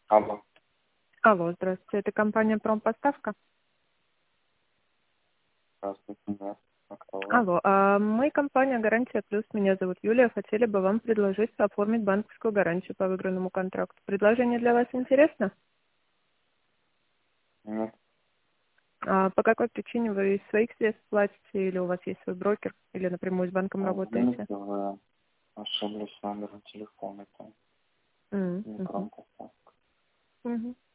Алло. Алло, здравствуйте. Это компания «Промпоставка». Здравствуйте, да. А кто вы? Алло, мы компания «Гарантия Плюс». Меня зовут Юлия. Хотели бы вам предложить оформить банковскую гарантию по выигранному контракту. Предложение для вас интересно? Нет, По какой причине вы из своих средств платите, или у вас есть свой брокер, или напрямую с банком работаете? извините, вы ошиблись номером телефона. Это не Мгм. промпоставка. Мгм.